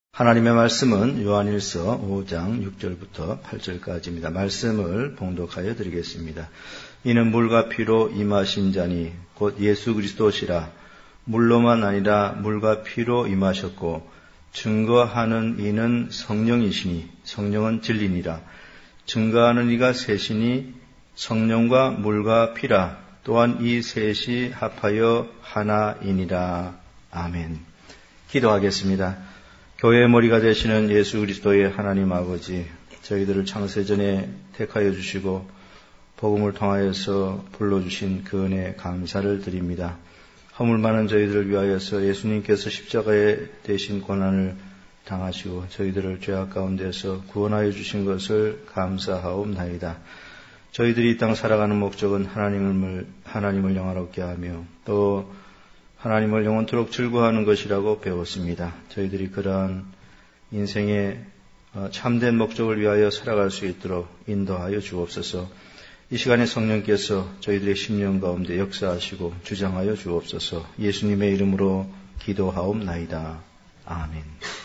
하나님의 말씀은 요한일서 5장 6절부터 8절까지입니다. 말씀을 봉독하여 드리겠습니다. 이는 물과 피로 임하신 자니 곧 예수 그리스도시라. 물로만 아니라 물과 피로 임하셨고 증거하는 이는 성령이시니 성령은 진리니라. 증거하는 이가 셋이니 성령과 물과 피라. 또한 이 셋이 합하여 하나이니라. 아멘. 기도하겠습니다. 교회의 머리가 되시는 예수 그리스도의 하나님 아버지, 저희들을 창세전에 택하여 주시고 복음을 통하여서 불러주신 그 은혜에 감사를 드립니다. 허물 많은 저희들을 위하여서 예수님께서 십자가에 대신 고난을 당하시고 저희들을 죄악 가운데서 구원하여 주신 것을 감사하옵나이다. 저희들이 이 땅 살아가는 목적은 하나님을 영화롭게 하며 또 하나님을 영원토록 즐거워하는 것이라고 배웠습니다. 저희들이 그러한 인생의 참된 목적을 위하여 살아갈 수 있도록 인도하여 주옵소서. 이 시간에 성령께서 저희들의 심령 가운데 역사하시고 주장하여 주옵소서. 예수님의 이름으로 기도하옵나이다. 아멘.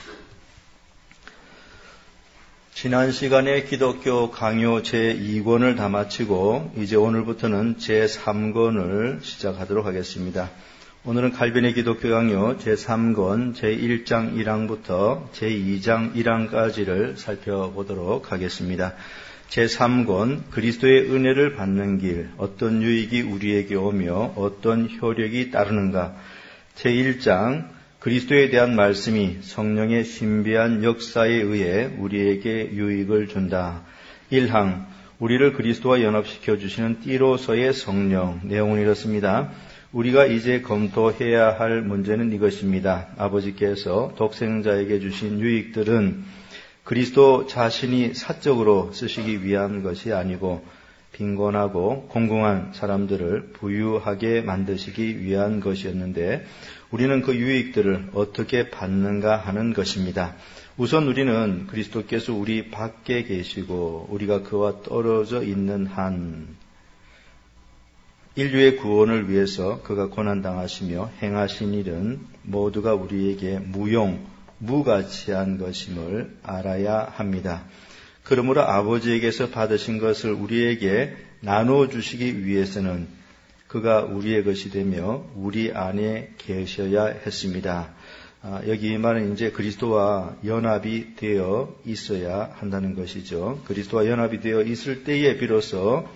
지난 시간에 기독교 강요 제2권을 다 마치고 이제 오늘부터는 제3권을 시작하도록 하겠습니다. 오늘은 칼빈의 기독교 강요 제3권 제1장 1항부터 제2장 1항까지를 살펴보도록 하겠습니다. 제3권 그리스도의 은혜를 받는 길, 어떤 유익이 우리에게 오며 어떤 효력이 따르는가. 제1장 그리스도에 대한 말씀이 성령의 신비한 역사에 의해 우리에게 유익을 준다. 1항 우리를 그리스도와 연합시켜 주시는 띠로서의 성령. 내용은 이렇습니다. 우리가 이제 검토해야 할 문제는 이것입니다. 아버지께서 독생자에게 주신 유익들은 그리스도 자신이 사적으로 쓰시기 위한 것이 아니고 빈곤하고 공공한 사람들을 부유하게 만드시기 위한 것이었는데 우리는 그 유익들을 어떻게 받는가 하는 것입니다. 우선 우리는 그리스도께서 우리 밖에 계시고 우리가 그와 떨어져 있는 한 인류의 구원을 위해서 그가 고난당하시며 행하신 일은 모두가 우리에게 무가치한 것임을 알아야 합니다. 그러므로 아버지에게서 받으신 것을 우리에게 나눠주시기 위해서는 그가 우리의 것이 되며 우리 안에 계셔야 했습니다. 여기 이 말은 이제 그리스도와 연합이 되어 있어야 한다는 것이죠. 그리스도와 연합이 되어 있을 때에 비로소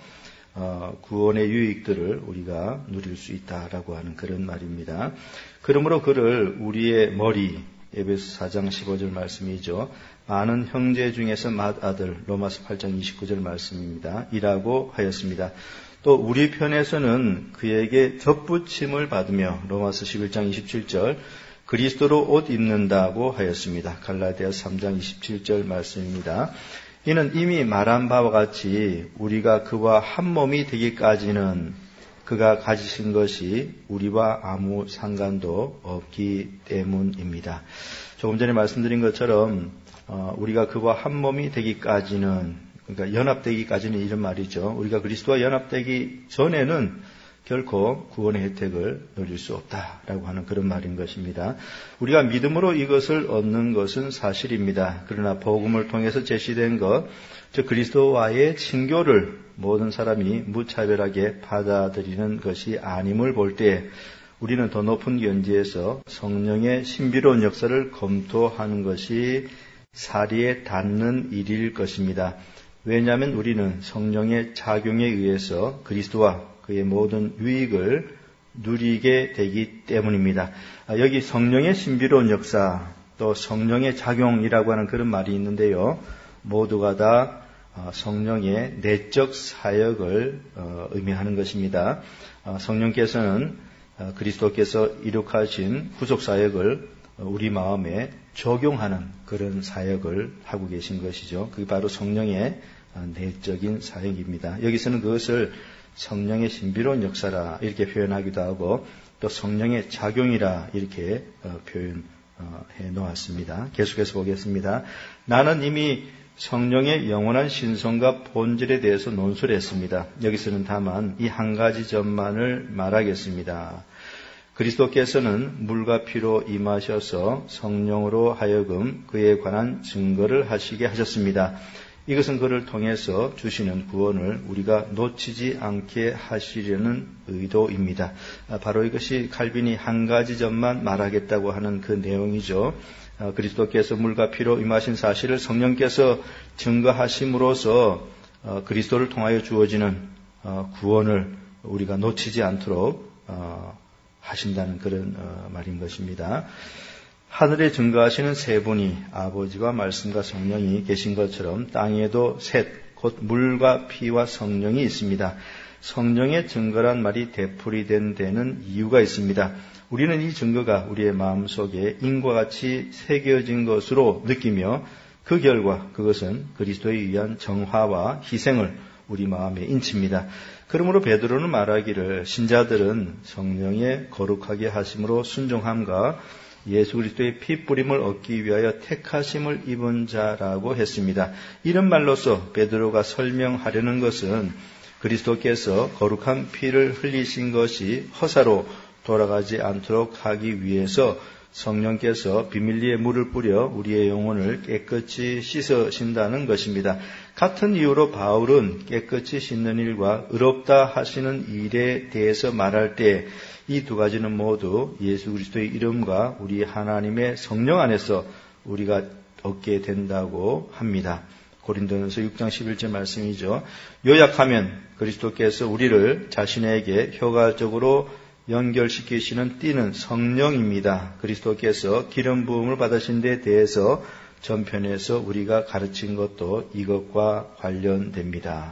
구원의 유익들을 우리가 누릴 수 있다라고 하는 그런 말입니다. 그러므로 그를 우리의 머리, 에베소 4장 15절 말씀이죠. 많은 형제 중에서 맏아들, 로마서 8장 29절 말씀입니다. 이라고 하였습니다. 또 우리 편에서는 그에게 덧붙임을 받으며 로마서 11장 27절 그리스도로 옷 입는다고 하였습니다. 갈라디아서 3장 27절 말씀입니다. 이는 이미 말한 바와 같이 우리가 그와 한 몸이 되기까지는 그가 가지신 것이 우리와 아무 상관도 없기 때문입니다. 조금 전에 말씀드린 것처럼 우리가 그와 한 몸이 되기까지는, 그러니까 연합되기까지는 이런 말이죠. 우리가 그리스도와 연합되기 전에는 결코 구원의 혜택을 누릴 수 없다라고 하는 그런 말인 것입니다. 우리가 믿음으로 이것을 얻는 것은 사실입니다. 그러나 복음을 통해서 제시된 것, 즉 그리스도와의 친교를 모든 사람이 무차별하게 받아들이는 것이 아님을 볼 때 우리는 더 높은 견지에서 성령의 신비로운 역사를 검토하는 것이 사리에 닿는 일일 것입니다. 왜냐하면 우리는 성령의 작용에 의해서 그리스도와 그의 모든 유익을 누리게 되기 때문입니다. 여기 성령의 신비로운 역사, 또 성령의 작용이라고 하는 그런 말이 있는데요. 모두가 다 성령의 내적 사역을 의미하는 것입니다. 성령께서는 그리스도께서 이룩하신 구속 사역을 우리 마음에 적용하는 그런 사역을 하고 계신 것이죠. 그게 바로 성령의 내적인 사역입니다. 여기서는 그것을 성령의 신비로운 역사라 이렇게 표현하기도 하고 또 성령의 작용이라 이렇게 표현해 놓았습니다. 계속해서 보겠습니다. 나는 이미 성령의 영원한 신성과 본질에 대해서 논술했습니다. 여기서는 다만 이 한 가지 점만을 말하겠습니다. 그리스도께서는 물과 피로 임하셔서 성령으로 하여금 그에 관한 증거를 하시게 하셨습니다. 이것은 그를 통해서 주시는 구원을 우리가 놓치지 않게 하시려는 의도입니다. 바로 이것이 칼빈이 한 가지 점만 말하겠다고 하는 그 내용이죠. 그리스도께서 물과 피로 임하신 사실을 성령께서 증거하심으로써 그리스도를 통하여 주어지는 구원을 우리가 놓치지 않도록 하신다는 그런 말인 것입니다. 하늘에 증거하시는 세 분이 아버지와 말씀과 성령이 계신 것처럼 땅에도 셋, 곧 물과 피와 성령이 있습니다. 성령의 증거란 말이 되풀이된 데는 이유가 있습니다. 우리는 이 증거가 우리의 마음속에 인과 같이 새겨진 것으로 느끼며 그 결과 그것은 그리스도에 의한 정화와 희생을 우리 마음에 인칩니다. 그러므로 베드로는 말하기를 신자들은 성령의 거룩하게 하심으로 순종함과 예수 그리스도의 피 뿌림을 얻기 위하여 택하심을 입은 자라고 했습니다. 이런 말로서 베드로가 설명하려는 것은 그리스도께서 거룩한 피를 흘리신 것이 허사로 돌아가지 않도록 하기 위해서 성령께서 비밀리에 물을 뿌려 우리의 영혼을 깨끗이 씻으신다는 것입니다. 같은 이유로 바울은 깨끗이 씻는 일과 의롭다 하시는 일에 대해서 말할 때 이 두 가지는 모두 예수 그리스도의 이름과 우리 하나님의 성령 안에서 우리가 얻게 된다고 합니다. 고린도전서 6장 11절 말씀이죠. 요약하면 그리스도께서 우리를 자신에게 효과적으로 연결시키시는 띠는 성령입니다. 그리스도께서 기름 부음을 받으신 데 대해서 전편에서 우리가 가르친 것도 이것과 관련됩니다.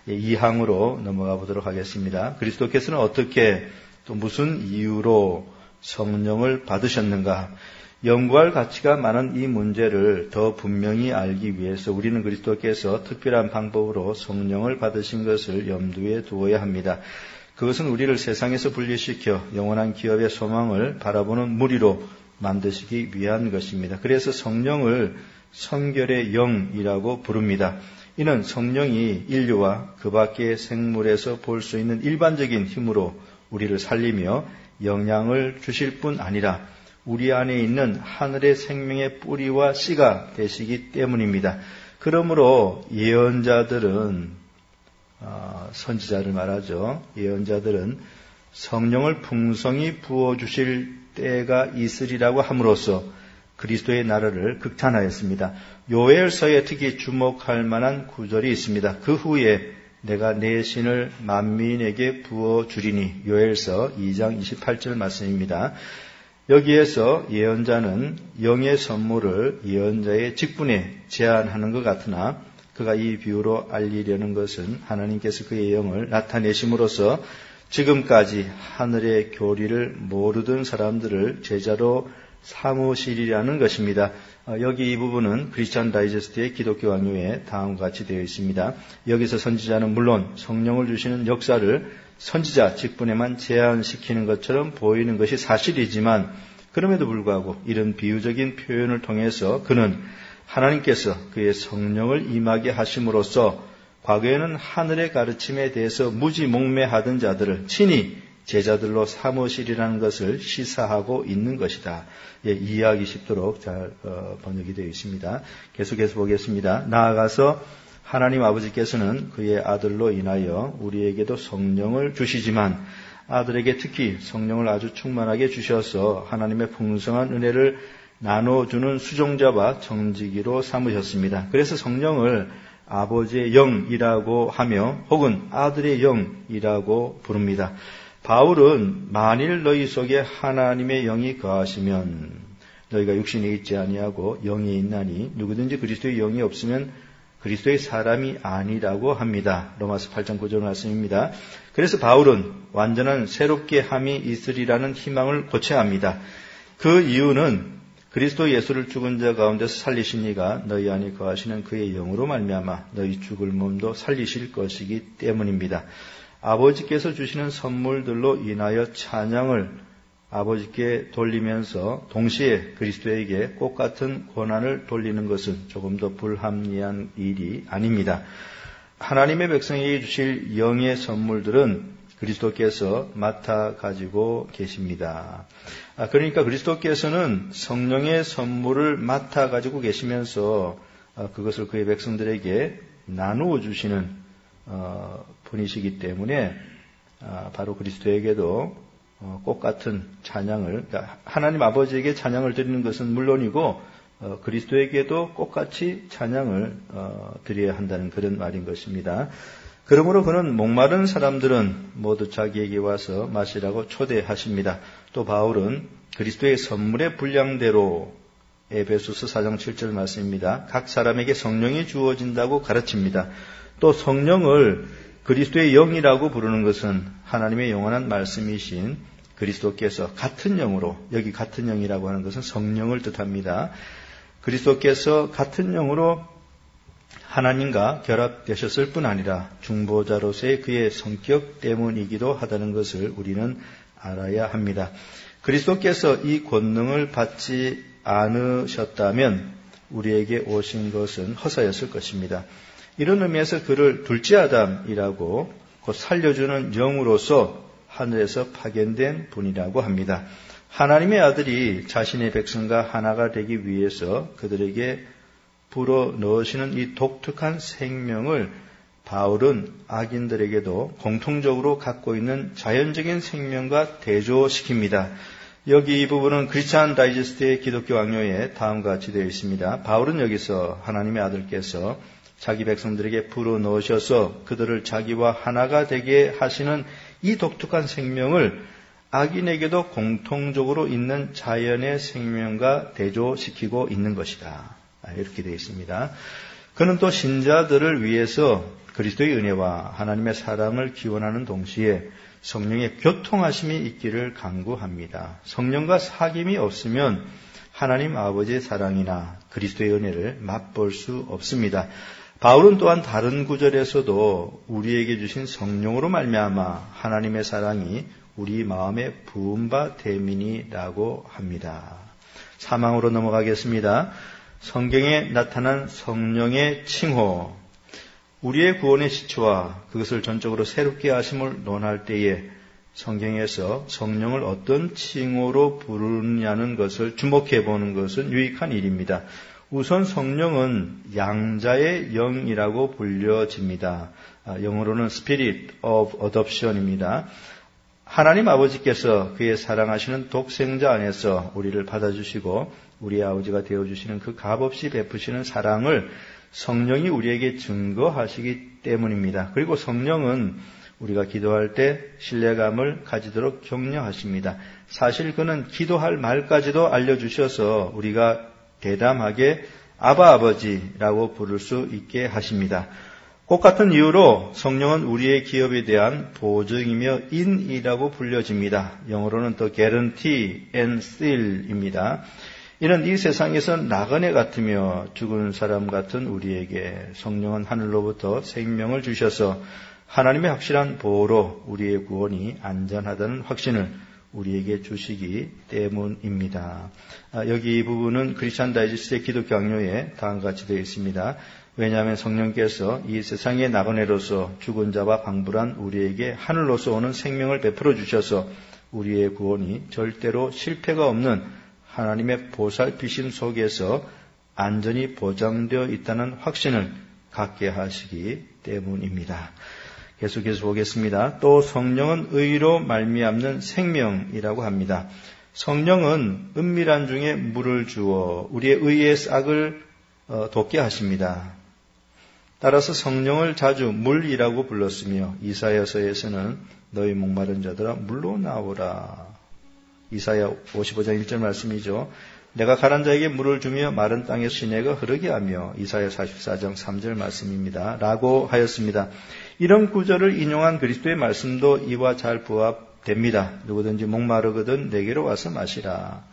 2항으로 넘어가 보도록 하겠습니다. 그리스도께서는 어떻게 또 무슨 이유로 성령을 받으셨는가? 연구할 가치가 많은 이 문제를 더 분명히 알기 위해서 우리는 그리스도께서 특별한 방법으로 성령을 받으신 것을 염두에 두어야 합니다. 그것은 우리를 세상에서 분리시켜 영원한 기업의 소망을 바라보는 무리로 만드시기 위한 것입니다. 그래서 성령을 성결의 영이라고 부릅니다. 이는 성령이 인류와 그 밖의 생물에서 볼 수 있는 일반적인 힘으로 우리를 살리며 영향을 주실 뿐 아니라 우리 안에 있는 하늘의 생명의 뿌리와 씨가 되시기 때문입니다. 그러므로 예언자들은 선지자를 말하죠. 예언자들은 성령을 풍성히 부어주실 때가 있으리라고 함으로써 그리스도의 나라를 극찬하였습니다. 요엘서에 특히 주목할 만한 구절이 있습니다. 그 후에 내가 내 신을 만민에게 부어주리니 요엘서 2장 28절 말씀입니다. 여기에서 예언자는 영의 선물을 예언자의 직분에 제한하는 것 같으나 그가 이 비유로 알리려는 것은 하나님께서 그의 영을 나타내심으로써 지금까지 하늘의 교리를 모르던 사람들을 제자로 삼으시리라는 것입니다. 여기 이 부분은 크리스천 다이제스트의 기독교 강요에 다음과 같이 되어 있습니다. 여기서 선지자는 물론 성령을 주시는 역사를 선지자 직분에만 제한시키는 것처럼 보이는 것이 사실이지만 그럼에도 불구하고 이런 비유적인 표현을 통해서 그는 하나님께서 그의 성령을 임하게 하심으로써 과거에는 하늘의 가르침에 대해서 무지몽매하던 자들을 친히 제자들로 삼으시리라는 것을 시사하고 있는 것이다. 이해하기 쉽도록 잘 번역이 되어 있습니다. 계속해서 보겠습니다. 나아가서 하나님 아버지께서는 그의 아들로 인하여 우리에게도 성령을 주시지만 아들에게 특히 성령을 아주 충만하게 주셔서 하나님의 풍성한 은혜를 나눠주는 수종자와 정직이로 삼으셨습니다. 그래서 성령을 아버지의 영이라고 하며 혹은 아들의 영이라고 부릅니다. 바울은 만일 너희 속에 하나님의 영이 거하시면 너희가 육신에 있지 아니하고 영이 있나니 누구든지 그리스도의 영이 없으면 그리스도의 사람이 아니라고 합니다. 로마서 8장 9절 말씀입니다. 그래서 바울은 완전한 새롭게 함이 있으리라는 희망을 고체합니다. 그 이유는 그리스도 예수를 죽은 자 가운데서 살리신 이가 너희 안에 거하시는 그의 영으로 말미암아 너희 죽을 몸도 살리실 것이기 때문입니다. 아버지께서 주시는 선물들로 인하여 찬양을 아버지께 돌리면서 동시에 그리스도에게 똑같은 권한을 돌리는 것은 조금 더 불합리한 일이 아닙니다. 하나님의 백성에게 주실 영의 선물들은 그리스도께서 맡아 가지고 계십니다. 그러니까 그리스도께서는 성령의 선물을 맡아 가지고 계시면서 그것을 그의 백성들에게 나누어 주시는 분이시기 때문에 바로 그리스도에게도 똑같은 찬양을, 그러니까 하나님 아버지에게 찬양을 드리는 것은 물론이고 그리스도에게도 똑같이 찬양을 드려야 한다는 그런 말인 것입니다. 그러므로 그는 목마른 사람들은 모두 자기에게 와서 마시라고 초대하십니다. 또 바울은 그리스도의 선물의 분량대로 에베소서 4장 7절 말씀입니다. 각 사람에게 성령이 주어진다고 가르칩니다. 또 성령을 그리스도의 영이라고 부르는 것은 하나님의 영원한 말씀이신 그리스도께서 같은 영으로, 여기 같은 영이라고 하는 것은 성령을 뜻합니다. 그리스도께서 같은 영으로 하나님과 결합되셨을 뿐 아니라 중보자로서의 그의 성격 때문이기도 하다는 것을 우리는 알아야 합니다. 그리스도께서 이 권능을 받지 않으셨다면 우리에게 오신 것은 허사였을 것입니다. 이런 의미에서 그를 둘째 아담이라고 곧 살려주는 영으로서 하늘에서 파견된 분이라고 합니다. 하나님의 아들이 자신의 백성과 하나가 되기 위해서 그들에게 불어 넣으시는 이 독특한 생명을 바울은 악인들에게도 공통적으로 갖고 있는 자연적인 생명과 대조시킵니다. 여기 이 부분은 크리스찬 다이제스트의 기독교 강요에 다음과 같이 되어 있습니다. 바울은 여기서 하나님의 아들께서 자기 백성들에게 불어 넣으셔서 그들을 자기와 하나가 되게 하시는 이 독특한 생명을 악인에게도 공통적으로 있는 자연의 생명과 대조시키고 있는 것이다. 이렇게 되어 있습니다. 그는 또 신자들을 위해서 그리스도의 은혜와 하나님의 사랑을 기원하는 동시에 성령의 교통하심이 있기를 간구합니다. 성령과 사귐이 없으면 하나님 아버지의 사랑이나 그리스도의 은혜를 맛볼 수 없습니다. 바울은 또한 다른 구절에서도 우리에게 주신 성령으로 말미암아 하나님의 사랑이 우리 마음에 부은 바 됨이니라고 합니다. 사망으로 넘어가겠습니다. 성경에 나타난 성령의 칭호, 우리의 구원의 시초와 그것을 전적으로 새롭게 하심을 논할 때에 성경에서 성령을 어떤 칭호로 부르느냐는 것을 주목해 보는 것은 유익한 일입니다. 우선 성령은 양자의 영이라고 불려집니다. 영어로는 Spirit of Adoption입니다. 하나님 아버지께서 그의 사랑하시는 독생자 안에서 우리를 받아주시고 우리의 아버지가 되어주시는 그 값없이 베푸시는 사랑을 성령이 우리에게 증거하시기 때문입니다. 그리고 성령은 우리가 기도할 때 신뢰감을 가지도록 격려하십니다. 사실 그는 기도할 말까지도 알려주셔서 우리가 대담하게 아바 아버지라고 부를 수 있게 하십니다. 똑같은 이유로 성령은 우리의 기업에 대한 보증이며 인이라고 불려집니다. 영어로는 The Guarantee and Seal입니다. 이는 이 세상에서 나그네 같으며 죽은 사람 같은 우리에게 성령은 하늘로부터 생명을 주셔서 하나님의 확실한 보호로 우리의 구원이 안전하다는 확신을 우리에게 주시기 때문입니다. 여기 이 부분은 크리스찬 다이제스트의 기독교 강요에 다음과 같이 되어 있습니다. 왜냐하면 성령께서 이 세상의 나그네로서 죽은 자와 방불한 우리에게 하늘로서 오는 생명을 베풀어 주셔서 우리의 구원이 절대로 실패가 없는 하나님의 보살피심 속에서 안전히 보장되어 있다는 확신을 갖게 하시기 때문입니다. 계속해서 보겠습니다. 또 성령은 의로 말미암는 생명이라고 합니다. 성령은 은밀한 중에 물을 주어 우리의 의의 싹을 돋게 하십니다. 따라서 성령을 자주 물이라고 불렀으며 이사야서에서는 너희 목마른 자들아 물로 나오라. 이사야 55장 1절 말씀이죠. 내가 가난 자에게 물을 주며 마른 땅에 시내가 흐르게 하며 이사야 44장 3절 말씀입니다. 라고 하였습니다. 이런 구절을 인용한 그리스도의 말씀도 이와 잘 부합됩니다. 누구든지 목마르거든 내게로 와서 마시라.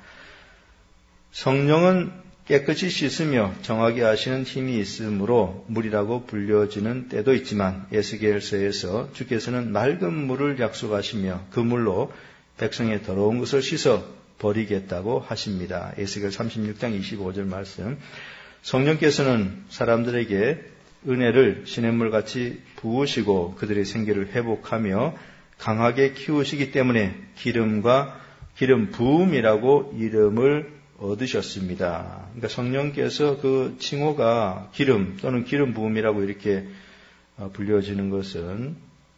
성령은 깨끗이 씻으며 정하게 하시는 힘이 있으므로 물이라고 불려지는 때도 있지만 에스겔서에서 주께서는 맑은 물을 약속하시며 그 물로 백성의 더러운 것을 씻어 버리겠다고 하십니다. 에스겔 36장 25절 말씀. 성령께서는 사람들에게 은혜를 시냇물같이 부으시고 그들의 생기를 회복하며 강하게 키우시기 때문에 기름 부음이라고 이름을 얻으셨습니다. 그러니까 성령께서 그 칭호가 기름 또는 기름 부음이라고 이렇게 불려지는 것은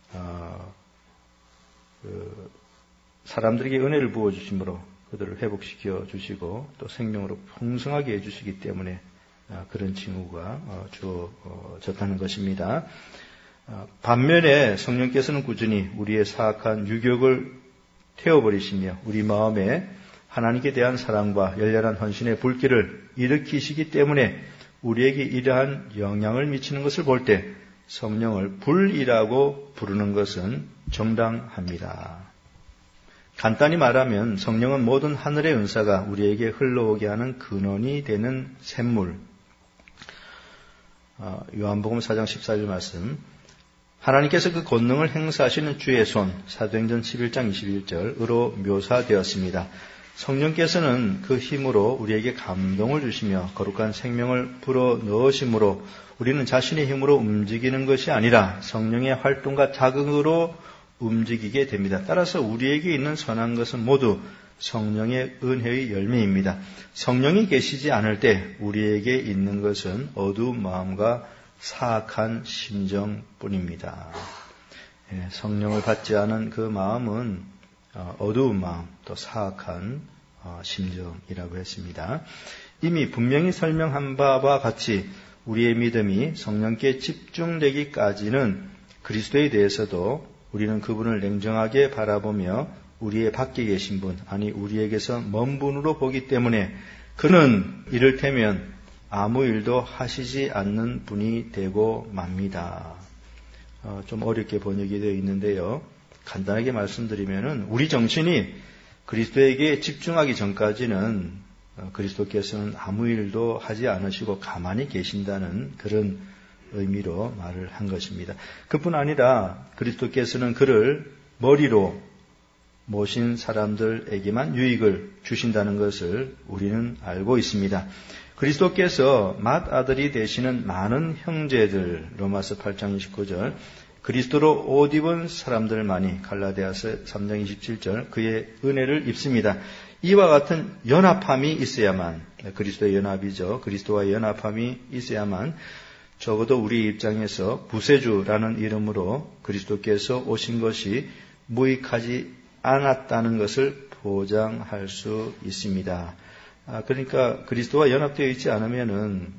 사람들에게 은혜를 부어주심으로 그들을 회복시켜 주시고 또 생명으로 풍성하게 해주시기 때문에 그런 칭호가 주어졌다는 것입니다. 반면에 성령께서는 꾸준히 우리의 사악한 유격을 태워버리시며 우리 마음에 하나님께 대한 사랑과 열렬한 헌신의 불길을 일으키시기 때문에 우리에게 이러한 영향을 미치는 것을 볼 때 성령을 불이라고 부르는 것은 정당합니다. 간단히 말하면 성령은 모든 하늘의 은사가 우리에게 흘러오게 하는 근원이 되는 샘물. 요한복음 4장 14절 말씀. 하나님께서 그 권능을 행사하시는 주의 손, 사도행전 11장 21절으로 묘사되었습니다. 성령께서는 그 힘으로 우리에게 감동을 주시며 거룩한 생명을 불어 넣으심으로 우리는 자신의 힘으로 움직이는 것이 아니라 성령의 활동과 자극으로 움직이게 됩니다. 따라서 우리에게 있는 선한 것은 모두 성령의 은혜의 열매입니다. 성령이 계시지 않을 때 우리에게 있는 것은 어두운 마음과 사악한 심정뿐입니다. 성령을 받지 않은 그 마음은 어두운 마음, 또 사악한 심정이라고 했습니다. 이미 분명히 설명한 바와 같이 우리의 믿음이 성령께 집중되기까지는 그리스도에 대해서도 우리는 그분을 냉정하게 바라보며 우리의 밖에 계신 분, 아니 우리에게서 먼 분으로 보기 때문에 그는 이를테면 아무 일도 하시지 않는 분이 되고 맙니다. 좀 어렵게 번역이 되어 있는데요. 간단하게 말씀드리면은 우리 정신이 그리스도에게 집중하기 전까지는 그리스도께서는 아무 일도 하지 않으시고 가만히 계신다는 그런 의미로 말을 한 것입니다. 그뿐 아니라 그리스도께서는 그를 머리로 모신 사람들에게만 유익을 주신다는 것을 우리는 알고 있습니다. 그리스도께서 맏아들이 되시는 많은 형제들, 로마서 8장 29절, 그리스도로 옷 입은 사람들만이 갈라디아서 3장 27절 그의 은혜를 입습니다. 이와 같은 연합함이 있어야만, 그리스도의 연합이죠. 그리스도와 연합함이 있어야만 적어도 우리 입장에서 구세주라는 이름으로 그리스도께서 오신 것이 무익하지 않았다는 것을 보장할 수 있습니다. 그러니까 그리스도와 연합되어 있지 않으면은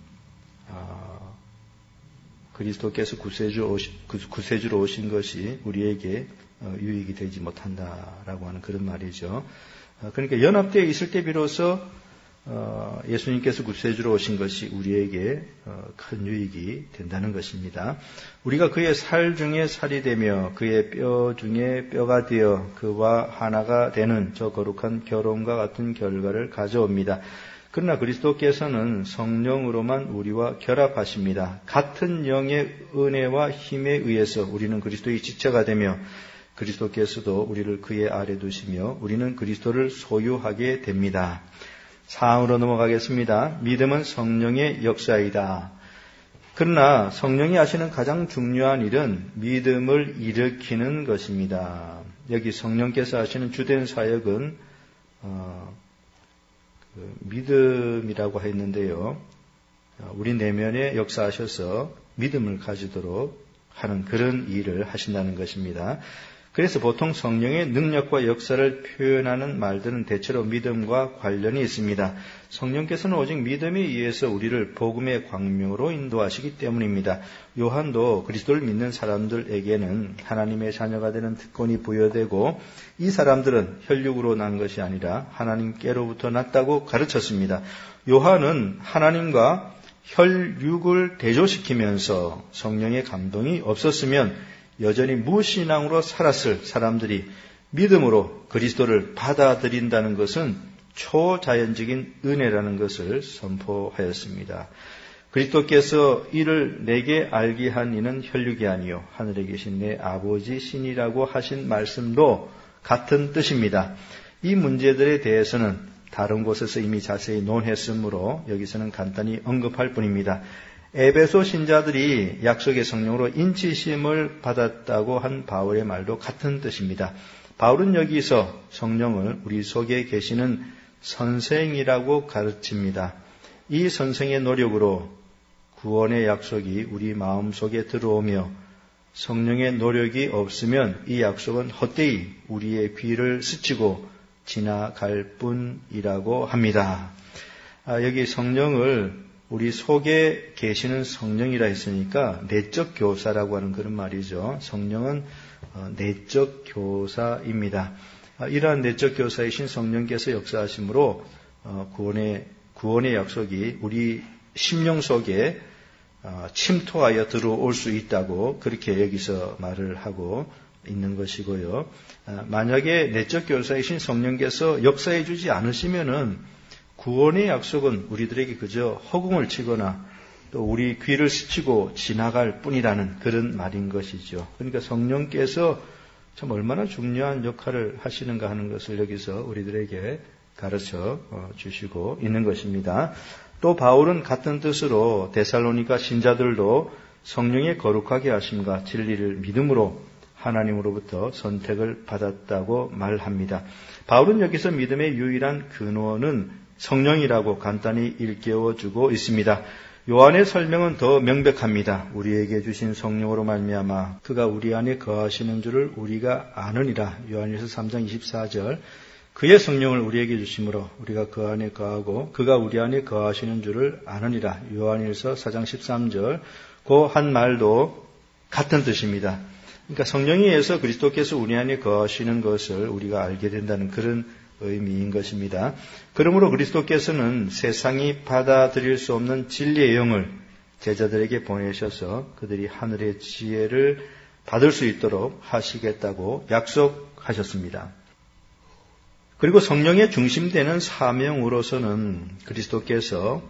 그리스도께서 구세주로 오신 것이 우리에게 유익이 되지 못한다라고 하는 그런 말이죠. 그러니까 연합되어 있을 때 비로소 예수님께서 구세주로 오신 것이 우리에게 큰 유익이 된다는 것입니다. 우리가 그의 살 중에 살이 되며 그의 뼈 중에 뼈가 되어 그와 하나가 되는 저 거룩한 결혼과 같은 결과를 가져옵니다. 그러나 그리스도께서는 성령으로만 우리와 결합하십니다. 같은 영의 은혜와 힘에 의해서 우리는 그리스도의 지체가 되며 그리스도께서도 우리를 그의 아래 두시며 우리는 그리스도를 소유하게 됩니다. 사항으로 넘어가겠습니다. 믿음은 성령의 역사이다. 그러나 성령이 하시는 가장 중요한 일은 믿음을 일으키는 것입니다. 여기 성령께서 하시는 주된 사역은 믿음이라고 했는데요. 우리 내면에 역사하셔서 믿음을 가지도록 하는 그런 일을 하신다는 것입니다. 그래서 보통 성령의 능력과 역사를 표현하는 말들은 대체로 믿음과 관련이 있습니다. 성령께서는 오직 믿음에 의해서 우리를 복음의 광명으로 인도하시기 때문입니다. 요한도 그리스도를 믿는 사람들에게는 하나님의 자녀가 되는 특권이 부여되고 이 사람들은 혈육으로 난 것이 아니라 하나님께로부터 났다고 가르쳤습니다. 요한은 하나님과 혈육을 대조시키면서 성령의 감동이 없었으면 여전히 무신앙으로 살았을 사람들이 믿음으로 그리스도를 받아들인다는 것은 초자연적인 은혜라는 것을 선포하였습니다. 그리스도께서 이를 내게 알게 한 이는 혈육이 아니요 하늘에 계신 내 아버지 신이라고 하신 말씀도 같은 뜻입니다. 이 문제들에 대해서는 다른 곳에서 이미 자세히 논했으므로 여기서는 간단히 언급할 뿐입니다. 에베소 신자들이 약속의 성령으로 인치심을 받았다고 한 바울의 말도 같은 뜻입니다. 바울은 여기서 성령을 우리 속에 계시는 선생이라고 가르칩니다. 이 선생의 노력으로 구원의 약속이 우리 마음속에 들어오며 성령의 노력이 없으면 이 약속은 헛되이 우리의 귀를 스치고 지나갈 뿐이라고 합니다. 여기 성령을 우리 속에 계시는 성령이라 했으니까 내적 교사라고 하는 그런 말이죠. 성령은 내적 교사입니다. 이러한 내적 교사이신 성령께서 역사하심으로 구원의 약속이 우리 심령 속에 침투하여 들어올 수 있다고 그렇게 여기서 말을 하고 있는 것이고요. 만약에 내적 교사이신 성령께서 역사해 주지 않으시면은 구원의 약속은 우리들에게 그저 허공을 치거나 또 우리 귀를 스치고 지나갈 뿐이라는 그런 말인 것이죠. 그러니까 성령께서 참 얼마나 중요한 역할을 하시는가 하는 것을 여기서 우리들에게 가르쳐 주시고 있는 것입니다. 또 바울은 같은 뜻으로 데살로니가 신자들도 성령의 거룩하게 하심과 진리를 믿음으로 하나님으로부터 선택을 받았다고 말합니다. 바울은 여기서 믿음의 유일한 근원은 성령이라고 간단히 일깨워주고 있습니다. 요한의 설명은 더 명백합니다. 우리에게 주신 성령으로 말미암아 그가 우리 안에 거하시는 줄을 우리가 아느니라. 요한일서 3장 24절. 그의 성령을 우리에게 주심으로 우리가 그 안에 거하고 그가 우리 안에 거하시는 줄을 아느니라. 요한일서 4장 13절. 그 한 말도 같은 뜻입니다. 그러니까 성령에 의해서 그리스도께서 우리 안에 거하시는 것을 우리가 알게 된다는 그런 의미인 것입니다. 그러므로 그리스도께서는 세상이 받아들일 수 없는 진리의 영을 제자들에게 보내셔서 그들이 하늘의 지혜를 받을 수 있도록 하시겠다고 약속하셨습니다. 그리고 성령의 중심되는 사명으로서는 그리스도께서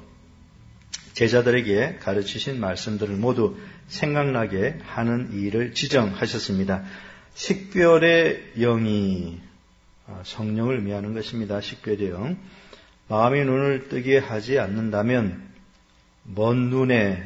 제자들에게 가르치신 말씀들을 모두 생각나게 하는 일을 지정하셨습니다. 식별의 영이 성령을 의미하는 것입니다. 식별의 영. 마음의 눈을 뜨게 하지 않는다면 먼 눈에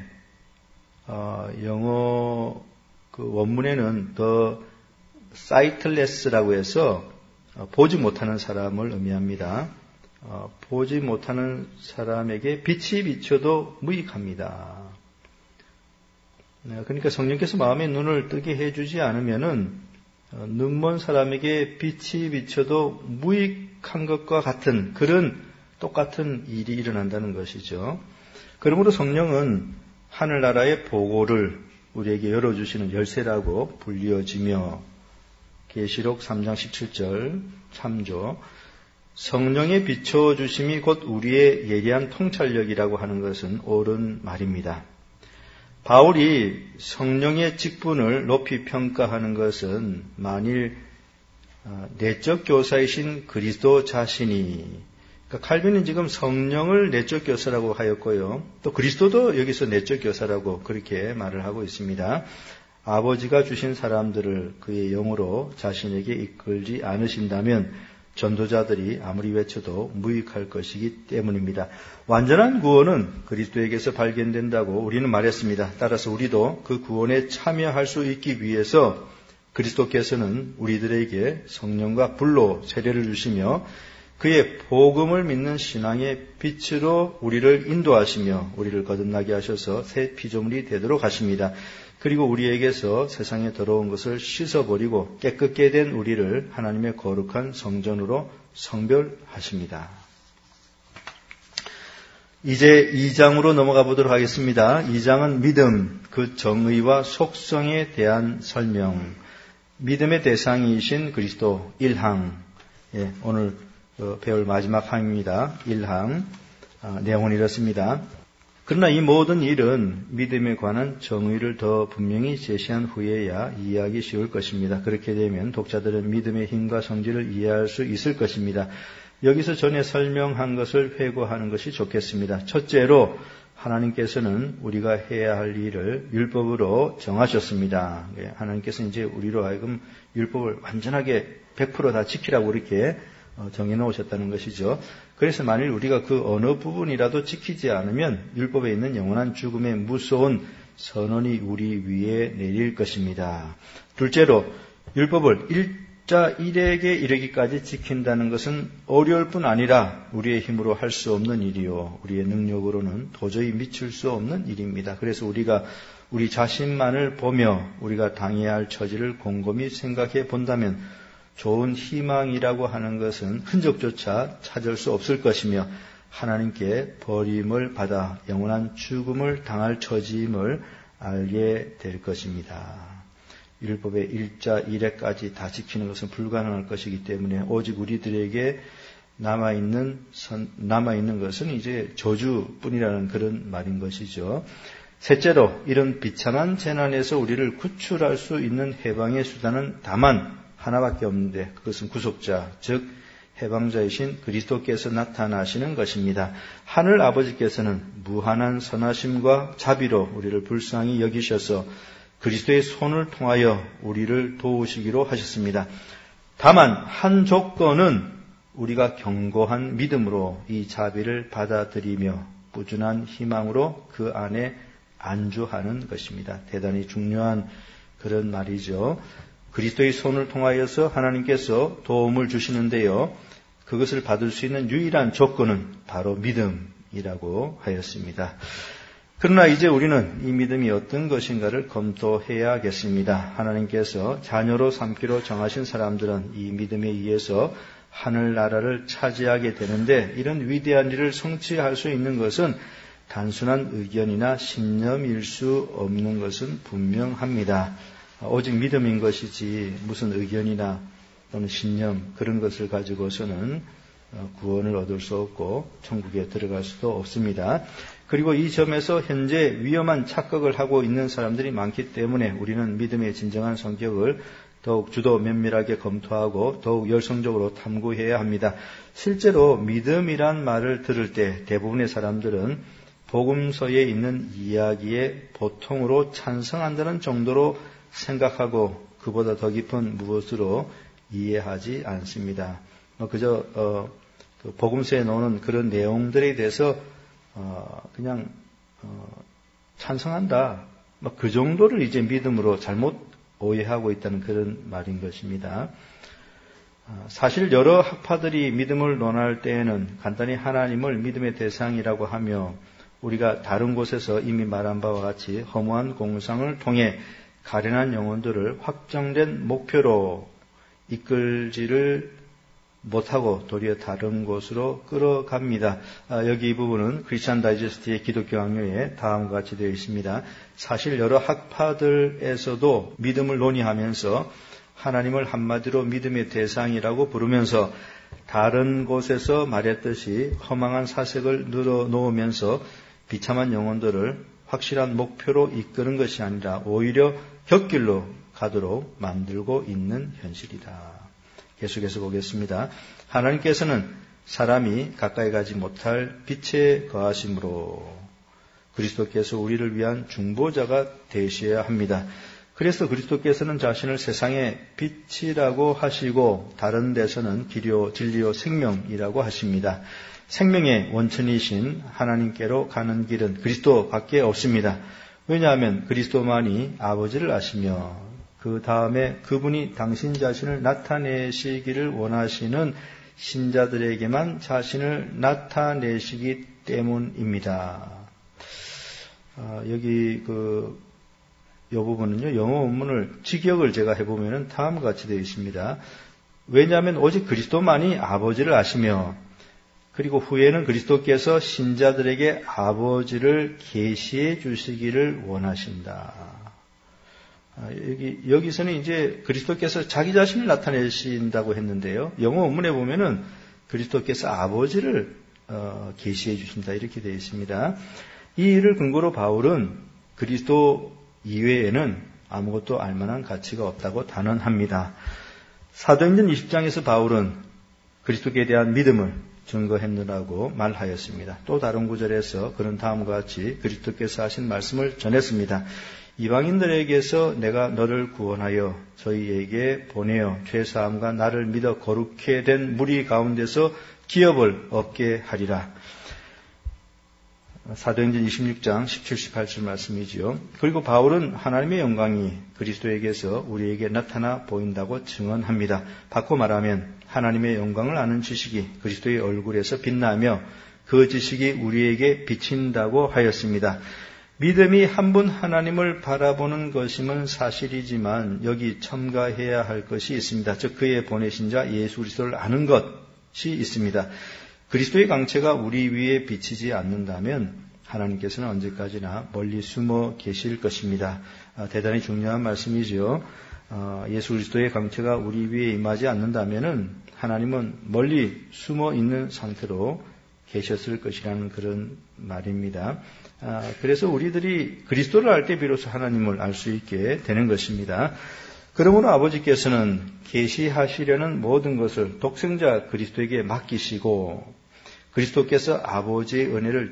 영어 그 원문에는 the sightless라고 해서 보지 못하는 사람을 의미합니다. 보지 못하는 사람에게 빛이 비춰도 무익합니다. 그러니까 성령께서 마음의 눈을 뜨게 해주지 않으면은 눈먼 사람에게 빛이 비춰도 무익한 것과 같은 그런 똑같은 일이 일어난다는 것이죠. 그러므로 성령은 하늘나라의 보고를 우리에게 열어주시는 열쇠라고 불리어지며 계시록 3장 17절 참조 성령의 비춰주심이 곧 우리의 예리한 통찰력이라고 하는 것은 옳은 말입니다. 바울이 성령의 직분을 높이 평가하는 것은 만일 내적 교사이신 그리스도 자신이 그러니까 칼빈은 지금 성령을 내적 교사라고 하였고요. 또 그리스도도 여기서 내적 교사라고 그렇게 말을 하고 있습니다. 아버지가 주신 사람들을 그의 영으로 자신에게 이끌지 않으신다면 전도자들이 아무리 외쳐도 무익할 것이기 때문입니다. 완전한 구원은 그리스도에게서 발견된다고 우리는 말했습니다. 따라서 우리도 그 구원에 참여할 수 있기 위해서 그리스도께서는 우리들에게 성령과 불로 세례를 주시며 그의 복음을 믿는 신앙의 빛으로 우리를 인도하시며 우리를 거듭나게 하셔서 새 피조물이 되도록 하십니다. 그리고 우리에게서 세상에 더러운 것을 씻어버리고 깨끗게 된 우리를 하나님의 거룩한 성전으로 성별하십니다. 이제 2장으로 넘어가 보도록 하겠습니다. 2장은 믿음, 그 정의와 속성에 대한 설명, 믿음의 대상이신 그리스도 1항, 오늘 배울 마지막 항입니다. 1항, 내용은 이렇습니다. 그러나 이 모든 일은 믿음에 관한 정의를 더 분명히 제시한 후에야 이해하기 쉬울 것입니다. 그렇게 되면 독자들은 믿음의 힘과 성질을 이해할 수 있을 것입니다. 여기서 전에 설명한 것을 회고하는 것이 좋겠습니다. 첫째로 하나님께서는 우리가 해야 할 일을 율법으로 정하셨습니다. 하나님께서 이제 우리로 하여금 율법을 완전하게 100% 다 지키라고 이렇게 정해놓으셨다는 것이죠. 그래서 만일 우리가 그 어느 부분이라도 지키지 않으면 율법에 있는 영원한 죽음의 무서운 선언이 우리 위에 내릴 것입니다. 둘째로 율법을 일자 일에게 이르기까지 지킨다는 것은 어려울 뿐 아니라 우리의 힘으로 할 수 없는 일이요, 우리의 능력으로는 도저히 미칠 수 없는 일입니다. 그래서 우리가 우리 자신만을 보며 우리가 당해야 할 처지를 곰곰이 생각해 본다면 좋은 희망이라고 하는 것은 흔적조차 찾을 수 없을 것이며 하나님께 버림을 받아 영원한 죽음을 당할 처지임을 알게 될 것입니다. 율법의 일자 일에까지 다 지키는 것은 불가능할 것이기 때문에 오직 우리들에게 남아있는 것은 이제 저주뿐이라는 그런 말인 것이죠. 셋째로 이런 비참한 재난에서 우리를 구출할 수 있는 해방의 수단은 다만 하나밖에 없는데 그것은 구속자, 즉 해방자이신 그리스도께서 나타나시는 것입니다. 하늘 아버지께서는 무한한 선하심과 자비로 우리를 불쌍히 여기셔서 그리스도의 손을 통하여 우리를 도우시기로 하셨습니다. 다만 한 조건은 우리가 견고한 믿음으로 이 자비를 받아들이며 꾸준한 희망으로 그 안에 안주하는 것입니다. 대단히 중요한 그런 말이죠. 그리스도의 손을 통하여서 하나님께서 도움을 주시는데요. 그것을 받을 수 있는 유일한 조건은 바로 믿음이라고 하였습니다. 그러나 이제 우리는 이 믿음이 어떤 것인가를 검토해야겠습니다. 하나님께서 자녀로 삼기로 정하신 사람들은 이 믿음에 의해서 하늘나라를 차지하게 되는데 이런 위대한 일을 성취할 수 있는 것은 단순한 의견이나 신념일 수 없는 것은 분명합니다. 오직 믿음인 것이지 무슨 의견이나 또는 신념 그런 것을 가지고서는 구원을 얻을 수 없고 천국에 들어갈 수도 없습니다. 그리고 이 점에서 현재 위험한 착각을 하고 있는 사람들이 많기 때문에 우리는 믿음의 진정한 성격을 더욱 주도 면밀하게 검토하고 더욱 열성적으로 탐구해야 합니다. 실제로 믿음이란 말을 들을 때 대부분의 사람들은 복음서에 있는 이야기에 보통으로 찬성한다는 정도로 생각하고 그보다 더 깊은 무엇으로 이해하지 않습니다. 그저 복음서에 나오는 그런 내용들에 대해서 그냥 찬성한다. 그 정도를 이제 믿음으로 잘못 오해하고 있다는 그런 말인 것입니다. 사실 여러 학파들이 믿음을 논할 때에는 간단히 하나님을 믿음의 대상이라고 하며 우리가 다른 곳에서 이미 말한 바와 같이 허무한 공상을 통해 가련한 영혼들을 확정된 목표로 이끌지를 못하고 도리어 다른 곳으로 끌어갑니다. 여기 이 부분은 크리스천 다이제스트의 기독교 강요에 다음과 같이 되어 있습니다. 사실 여러 학파들에서도 믿음을 논의하면서 하나님을 한마디로 믿음의 대상이라고 부르면서 다른 곳에서 말했듯이 허망한 사색을 늘어놓으면서 비참한 영혼들을 확실한 목표로 이끄는 것이 아니라 오히려 곁길로 가도록 만들고 있는 현실이다. 계속해서 보겠습니다. 하나님께서는 사람이 가까이 가지 못할 빛에 거하심으로 그리스도께서 우리를 위한 중보자가 되셔야 합니다. 그래서 그리스도께서는 자신을 세상의 빛이라고 하시고 다른 데서는 길이요 진리요 생명이라고 하십니다. 생명의 원천이신 하나님께로 가는 길은 그리스도밖에 없습니다. 왜냐하면 그리스도만이 아버지를 아시며 그 다음에 그분이 당신 자신을 나타내시기를 원하시는 신자들에게만 자신을 나타내시기 때문입니다. 여기 이 부분은요, 영어 원문을 직역을 제가 해보면 다음과 같이 되어 있습니다. 왜냐하면 오직 그리스도만이 아버지를 아시며 그리고 후에는 그리스도께서 신자들에게 아버지를 계시해 주시기를 원하신다. 여기서는 이제 그리스도께서 자기 자신을 나타내신다고 했는데요. 영어 원문에 보면은 그리스도께서 아버지를 계시해 주신다 이렇게 되어 있습니다. 이 일을 근거로 바울은 그리스도 이외에는 아무것도 알만한 가치가 없다고 단언합니다. 사도행전 20장에서 바울은 그리스도께 대한 믿음을 증거했느라고 말하였습니다. 또 다른 구절에서 그는 다음과 같이 그리스도께서 하신 말씀을 전했습니다. 이방인들에게서 내가 너를 구원하여 저희에게 보내어 죄사함과 나를 믿어 거룩해 된 무리 가운데서 기업을 얻게 하리라. 사도행전 26장 17, 18절 말씀이지요. 그리고 바울은 하나님의 영광이 그리스도에게서 우리에게 나타나 보인다고 증언합니다. 바꿔 말하면 하나님의 영광을 아는 지식이 그리스도의 얼굴에서 빛나며 그 지식이 우리에게 비친다고 하였습니다. 믿음이 한 분 하나님을 바라보는 것임은 사실이지만 여기 첨가해야 할 것이 있습니다. 즉 그의 보내신 자 예수 그리스도를 아는 것이 있습니다. 그리스도의 강체가 우리 위에 비치지 않는다면 하나님께서는 언제까지나 멀리 숨어 계실 것입니다. 대단히 중요한 말씀이죠. 예수 그리스도의 강체가 우리 위에 임하지 않는다면 하나님은 멀리 숨어 있는 상태로 계셨을 것이라는 그런 말입니다. 그래서 우리들이 그리스도를 알 때 비로소 하나님을 알 수 있게 되는 것입니다. 그러므로 아버지께서는 계시하시려는 모든 것을 독생자 그리스도에게 맡기시고 그리스도께서 아버지의 은혜를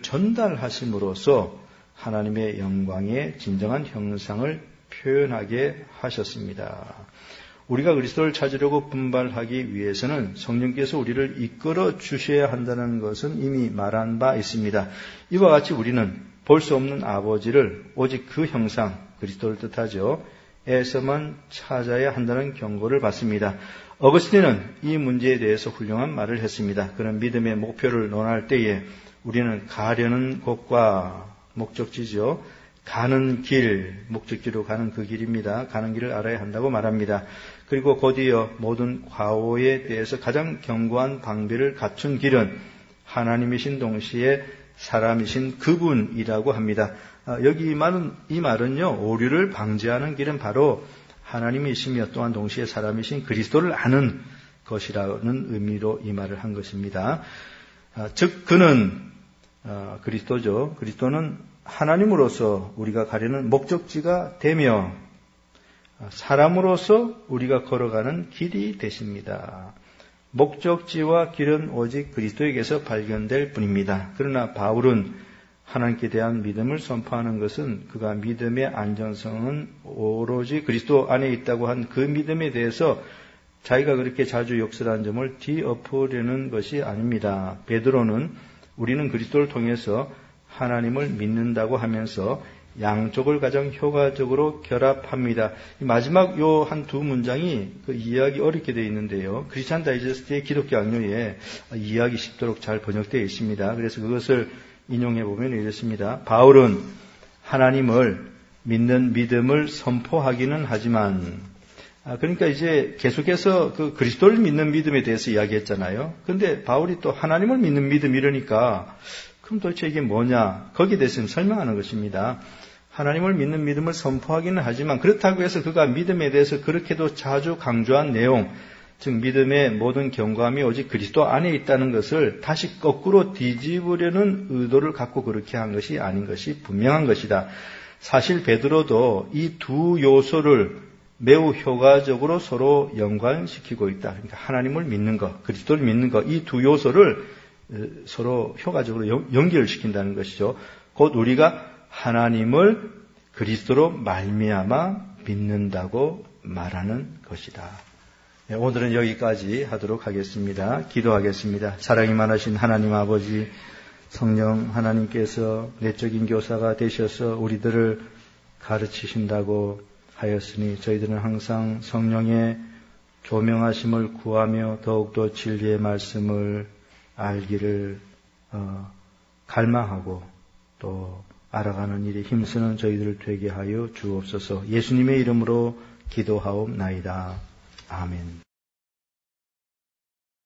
전달하심으로써 하나님의 영광의 진정한 형상을 표현하게 하셨습니다. 우리가 그리스도를 찾으려고 분발하기 위해서는 성령께서 우리를 이끌어 주셔야 한다는 것은 이미 말한 바 있습니다. 이와 같이 우리는 볼 수 없는 아버지를 오직 그 형상, 그리스도를 뜻하죠. 에서만 찾아야 한다는 경고를 받습니다. 어거스틴은 이 문제에 대해서 훌륭한 말을 했습니다. 그런 믿음의 목표를 논할 때에 우리는 가려는 곳과 목적지죠. 가는 길, 목적지로 가는 그 길입니다. 가는 길을 알아야 한다고 말합니다. 그리고 곧이어 모든 과오에 대해서 가장 견고한 방비를 갖춘 길은 하나님이신 동시에 사람이신 그분이라고 합니다. 여기 이 말은요, 오류를 방지하는 길은 바로 하나님이시며 또한 동시에 사람이신 그리스도를 아는 것이라는 의미로 이 말을 한 것입니다. 즉 그는 그리스도죠. 그리스도는 하나님으로서 우리가 가려는 목적지가 되며 사람으로서 우리가 걸어가는 길이 되십니다. 목적지와 길은 오직 그리스도에게서 발견될 뿐입니다. 그러나 바울은 하나님께 대한 믿음을 선포하는 것은 그가 믿음의 안전성은 오로지 그리스도 안에 있다고 한 그 믿음에 대해서 자기가 그렇게 자주 욕설한 점을 뒤엎으려는 것이 아닙니다. 베드로는 우리는 그리스도를 통해서 하나님을 믿는다고 하면서 양쪽을 가장 효과적으로 결합합니다. 마지막 요 한 두 문장이 그 이해하기 어렵게 되어 있는데요. 크리스찬 다이제스트의 기독교 악료에 이해하기 쉽도록 잘 번역되어 있습니다. 그래서 그것을 인용해 보면 이렇습니다. 바울은 하나님을 믿는 믿음을 선포하기는 하지만 그러니까 이제 계속해서 그 그리스도를 믿는 믿음에 대해서 이야기했잖아요. 그런데 바울이 또 하나님을 믿는 믿음 이러니까 그럼 도대체 이게 뭐냐? 거기에 대해서 설명하는 것입니다. 하나님을 믿는 믿음을 선포하기는 하지만 그렇다고 해서 그가 믿음에 대해서 그렇게도 자주 강조한 내용, 즉 믿음의 모든 경감이 오직 그리스도 안에 있다는 것을 다시 거꾸로 뒤집으려는 의도를 갖고 그렇게 한 것이 아닌 것이 분명한 것이다. 사실 베드로도 이 두 요소를 매우 효과적으로 서로 연관시키고 있다. 그러니까 하나님을 믿는 것, 그리스도를 믿는 것, 이 두 요소를 서로 효과적으로 연결시킨다는 것이죠. 곧 우리가 하나님을 그리스도로 말미암아 믿는다고 말하는 것이다. 오늘은 여기까지 하도록 하겠습니다. 기도하겠습니다. 사랑이 많으신 하나님 아버지, 성령 하나님께서 내적인 교사가 되셔서 우리들을 가르치신다고 하였으니 저희들은 항상 성령의 조명하심을 구하며 더욱더 진리의 말씀을 알기를 갈망하고 또 알아가는 일에 힘쓰는 저희들 되게 하여 주옵소서. 예수님의 이름으로 기도하옵나이다. 아멘.